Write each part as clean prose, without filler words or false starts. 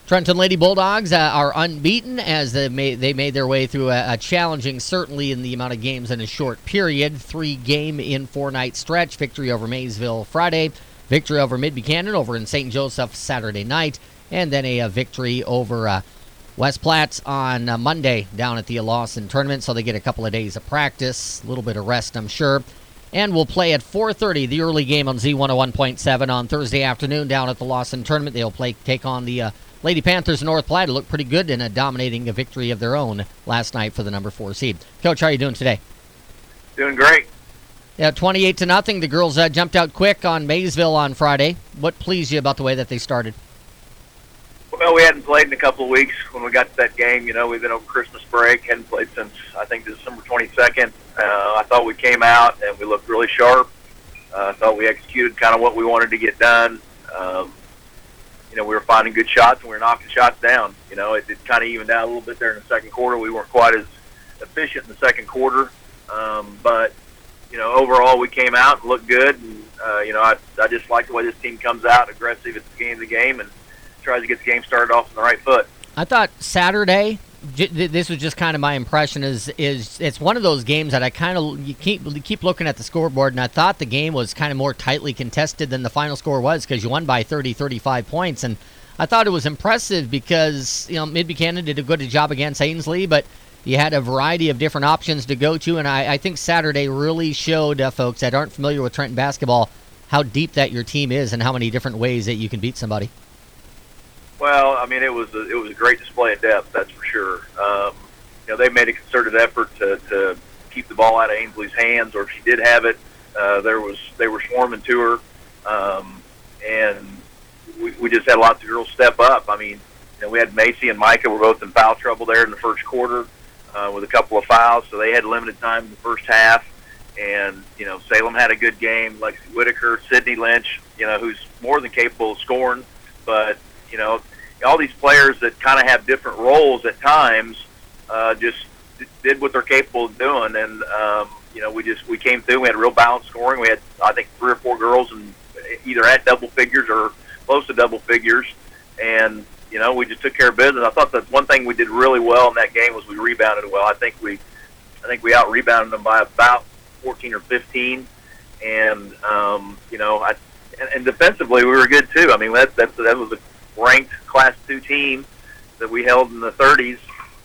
Trenton Lady Bulldogs are unbeaten as they made their way through a challenging, certainly in the amount of games in a short period, 3-game in 4-night stretch. Victory over Maysville Friday, victory over Mid-Buchanan over in St. Joseph Saturday night, and then a victory over West Platte on Monday down at the Lawson tournament. So they get a couple of days of practice, a little bit of rest, I'm sure. And we'll play at 4:30, the early game on Z101.7 on Thursday afternoon down at the Lawson tournament. They'll take on the Lady Panthers of North Platte. Look pretty good in a dominating victory of their own last night for the number 4 seed. Coach, how are you doing today? Doing great. Yeah, 28-0. The girls jumped out quick on Maysville on Friday. What pleased you about the way that they started? Well, we hadn't played in a couple of weeks when we got to that game. You know, we've been over Christmas break, hadn't played since, I think, December 22nd. I thought we came out and we looked really sharp. I thought we executed kind of what we wanted to get done. You know, we were finding good shots and we were knocking shots down. You know, it kind of evened out a little bit there in the second quarter. We weren't quite as efficient in the second quarter. But, you know, overall we came out and looked good. And, you know, I just like the way this team comes out aggressive at the beginning of the game and tries to get the game started off on the right foot. I thought Saturday, this was just kind of my impression, is it's one of those games that I kind of you keep looking at the scoreboard, and I thought the game was kind of more tightly contested than the final score was because you won by 30, 35 points, and I thought it was impressive because, you know, Mid-Buchanan did a good job against Ainsley, but you had a variety of different options to go to, and I think Saturday really showed folks that aren't familiar with Trenton basketball how deep that your team is and how many different ways that you can beat somebody. Well, I mean, it was a great display of depth, that's for sure. You know, they made a concerted effort to keep the ball out of Ainsley's hands, or if she did have it, they were swarming to her, and we just had lots of girls step up. I mean, you know, we had Macy and Micah were both in foul trouble there in the first quarter with a couple of fouls, so they had limited time in the first half. And, you know, Salem had a good game. Lexi Whitaker, Sydney Lynch, you know, who's more than capable of scoring, but, you know, all these players that kind of have different roles at times just did what they're capable of doing. And, you know, we came through. We had real balanced scoring. We had, I think, 3 or 4 girls in either at double figures or close to double figures. And, you know, we just took care of business. I thought that one thing we did really well in that game was we rebounded well. I think we out-rebounded them by about 14 or 15. And, you know, and defensively we were good too. I mean, that was a ranked Class 2 team that we held in the 30s.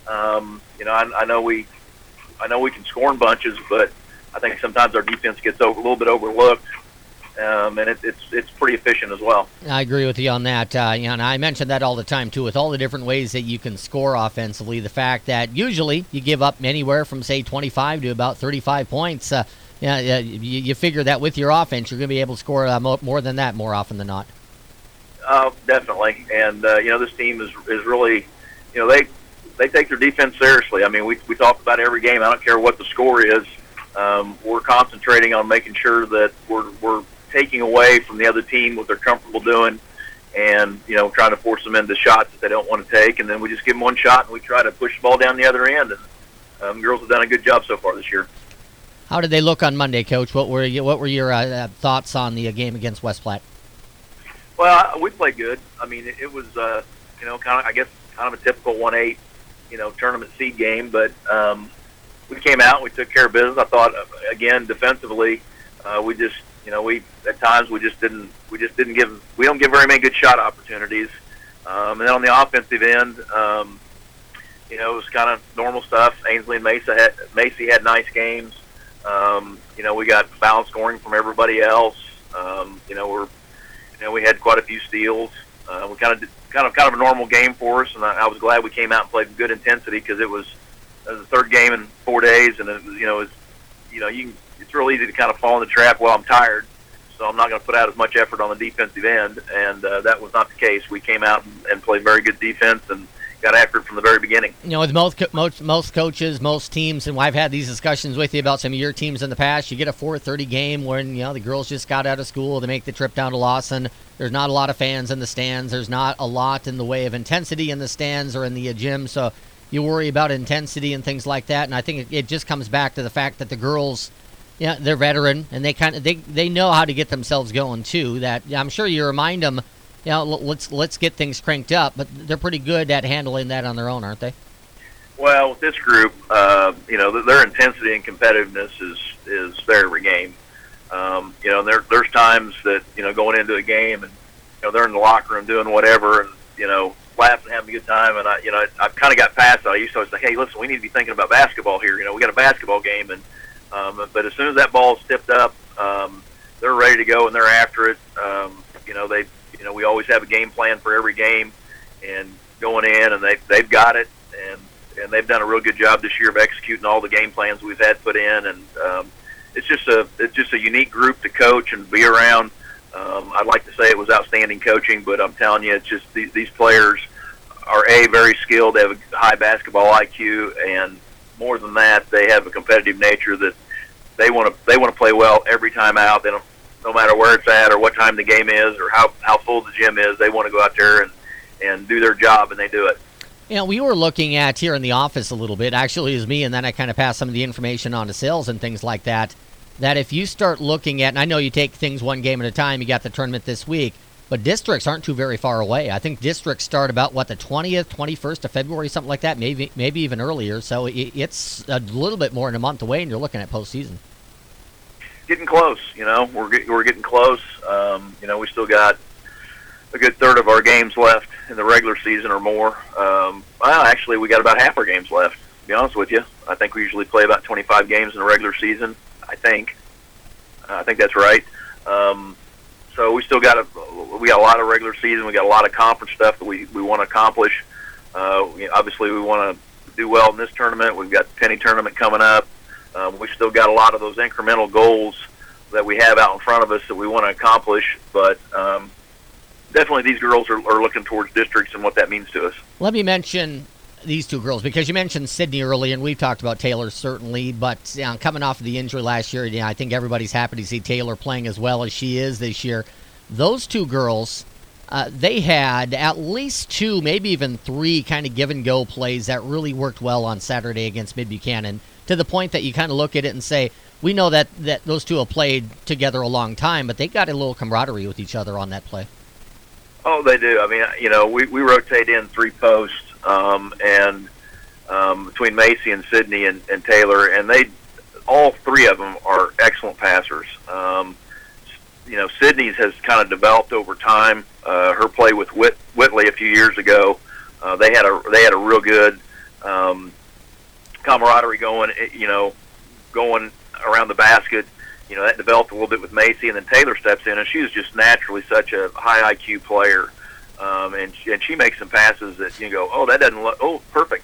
You know, I know we can score in bunches, but I think sometimes our defense gets a little bit overlooked, and it's pretty efficient as well. I agree with you on that. You know, and I mention that all the time too, with all the different ways that you can score offensively. The fact that usually you give up anywhere from say 25 to about 35 points. You figure that with your offense, you're going to be able to score more than that more often than not. Definitely, and you know, this team is really, you know, they take their defense seriously. I mean, we talk about every game. I don't care what the score is. We're concentrating on making sure that we're taking away from the other team what they're comfortable doing, and, you know, trying to force them into shots that they don't want to take, and then we just give them one shot and we try to push the ball down the other end. And girls have done a good job so far this year. How did they look on Monday, Coach? What were your thoughts on the game against West Platte? Well, we played good. I mean, it was, you know, kind of a typical 1-8, you know, tournament seed game. But we came out, and we took care of business. I thought, again, defensively, we just, you know, at times we don't give very many good shot opportunities. And then on the offensive end, you know, it was kind of normal stuff. Ainsley and Macy had nice games. You know, we got foul scoring from everybody else. You know, we had quite a few steals. We kind of a normal game for us, and I was glad we came out and played good intensity because it was the third game in 4 days, and it was, it's real easy to kind of fall in the trap. Well, I'm tired, so I'm not going to put out as much effort on the defensive end, and that was not the case. We came out and played very good defense and got after it from the very beginning. You know, with most coaches, most teams, and I've had these discussions with you about some of your teams in the past, you get a 4:30 game when, you know, the girls just got out of school, they make the trip down to Lawson. There's not a lot of fans in the stands. There's not a lot in the way of intensity in the stands or in the gym, so you worry about intensity and things like that. And I think it just comes back to the fact that the girls, yeah, they're veteran, and they know how to get themselves going too. That I'm sure you remind them, Yeah, let's get things cranked up. But they're pretty good at handling that on their own, aren't they? Well, with this group, their intensity and competitiveness is there every game. There's times that going into a game and they're in the locker room doing whatever and laughing, having a good time. And I've kind of got past that. I used to always say, hey, listen, we need to be thinking about basketball here. We got a basketball game, and but as soon as that ball's tipped up, they're ready to go and they're after it. We always have a game plan for every game, and going in, and they've got it, and they've done a real good job this year of executing all the game plans we've had put in, and it's just a unique group to coach and be around. I'd like to say it was outstanding coaching, but I'm telling you, it's just these players are very skilled. They have a high basketball IQ, and more than that, they have a competitive nature that they want to play well every time out. They don't, no matter where it's at or what time the game is or how full the gym is. They want to go out there and do their job, and they do it. We were looking at here in the office a little bit. Actually, it was me, and then I kind of passed some of the information on to sales and things like that. That if you start looking at, and I know you take things one game at a time, you got the tournament this week, but districts aren't too very far away. I think districts start about, the 20th, 21st of February, something like that, maybe even earlier. So it's a little bit more than a month away, and you're looking at postseason. Getting close, we're getting close. We still got a good third of our games left in the regular season or more. Actually, we got about half our games left, to be honest with you. I think we usually play about 25 games in the regular season. I think that's right. So we still got a lot of regular season. We got a lot of conference stuff that we want to accomplish. Obviously, we want to do well in this tournament. We've got the Penny tournament coming up. We've still got a lot of those incremental goals that we have out in front of us that we want to accomplish. But definitely, these girls are looking towards districts and what that means to us. Let me mention these two girls, because you mentioned Sydney early, and we've talked about Taylor certainly, but coming off of the injury last year, I think everybody's happy to see Taylor playing as well as she is this year. Those two girls, they had at least two, maybe even three kind of give-and-go plays that really worked well on Saturday against Mid-Buchanan, to the point that you kind of look at it and say, we know that those two have played together a long time, but they got a little camaraderie with each other on that play. Oh, they do. I mean, we rotate in three posts, and between Macy and Sydney and Taylor, and all three of them are excellent passers. Sydney's has kind of developed over time. Her play with Whitley a few years ago, they had a real good camaraderie going around the basket. That developed a little bit with Macy, and then Taylor steps in, and she was just naturally such a high IQ player. And she makes some passes that you go, oh, that doesn't look, oh, perfect,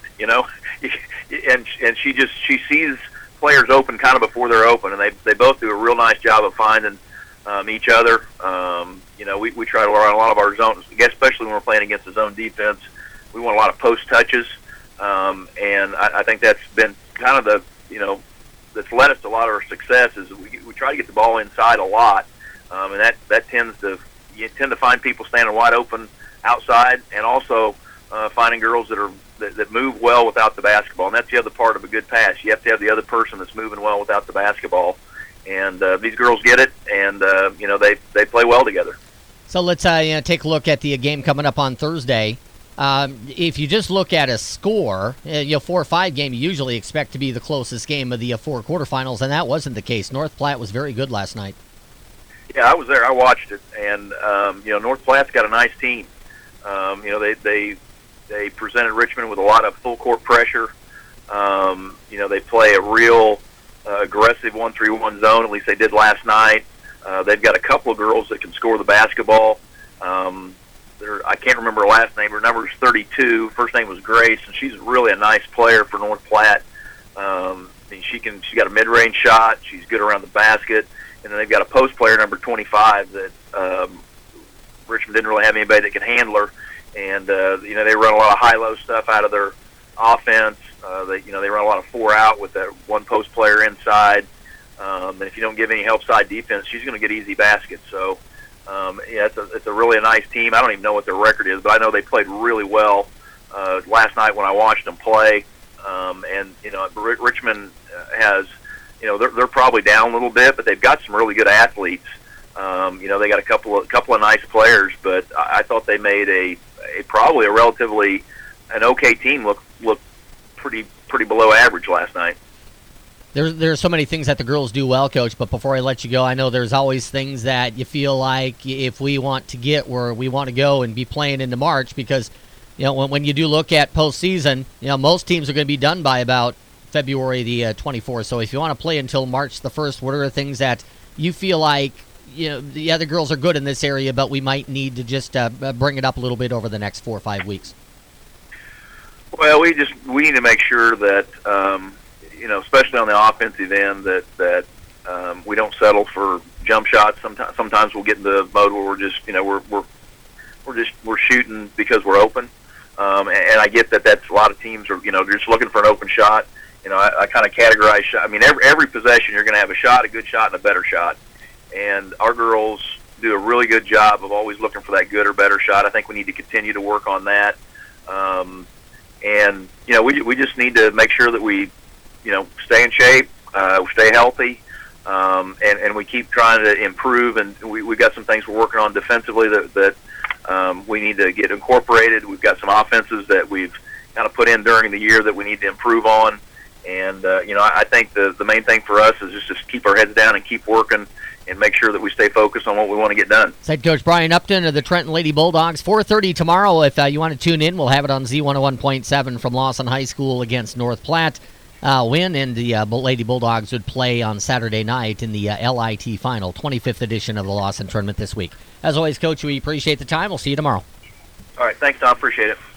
and she sees players open kind of before they're open, and they both do a real nice job of finding each other. We try to run a lot of our zones, especially when we're playing against the zone defense. We want a lot of post touches, and I think that's been kind of that's led us to a lot of our success. Is we try to get the ball inside a lot, and that tends to find people standing wide open outside, and also finding girls that move well without the basketball. And that's the other part of a good pass. You have to have the other person that's moving well without the basketball. And these girls get it, and they play well together. So let's take a look at the game coming up on Thursday. If you just look at a score, 4 or 5 game, you usually expect to be the closest game of the 4 quarterfinals, and that wasn't the case. North Platte was very good last night. Yeah, I was there. I watched it, and North Platte's got a nice team. They presented Richmond with a lot of full court pressure. They play a real aggressive 1-3-1 zone. At least they did last night. They've got a couple of girls that can score the basketball. I can't remember her last name. Her number is 32. First name was Grace, and she's really a nice player for North Platte. She's got a mid-range shot. She's good around the basket. And then they've got a post player, number 25, that Richmond didn't really have anybody that could handle her. And they run a lot of high-low stuff out of their offense. They run a lot of 4-out with that one post player inside. And if you don't give any help side defense, she's going to get easy baskets. So, it's a really nice team. I don't even know what their record is, but I know they played really well last night when I watched them play. Richmond has, they're probably down a little bit, but they've got some really good athletes They got a couple of nice players, but I thought they made probably a relatively an okay team look pretty below average last night. There's so many things that the girls do well, Coach, but before I let you go, I know there's always things that you feel like if we want to get where we want to go and be playing into March, because when you do look at postseason, most teams are going to be done by about February the 24th. So if you want to play until March the 1st, what are the things that you feel like, the other girls are good in this area, but we might need to just bring it up a little bit over the next 4 or 5 weeks? Well, we need to make sure that, especially on the offensive end, that we don't settle for jump shots. Sometimes we'll get into the mode where we're just, we're shooting because we're open. And I get that's a lot of teams are, just looking for an open shot. I kind of categorize shot. I mean, every possession you're going to have a shot, a good shot, and a better shot. And our girls do a really good job of always looking for that good or better shot. I think we need to continue to work on that. We just need to make sure that we, stay in shape, stay healthy, and we keep trying to improve. And we've got some things we're working on defensively that we need to get incorporated. We've got some offenses that we've kind of put in during the year that we need to improve on. And, I think the main thing for us is just keep our heads down and keep working and make sure that we stay focused on what we want to get done. Head Coach Brian Upton of the Trenton Lady Bulldogs. 4:30 tomorrow. If you want to tune in, we'll have it on Z101.7 from Lawson High School against North Platte. Win, and the Lady Bulldogs would play on Saturday night in the LIT Final, 25th edition of the Lawson Tournament this week. As always, Coach, we appreciate the time. We'll see you tomorrow. All right. Thanks, Tom. Appreciate it.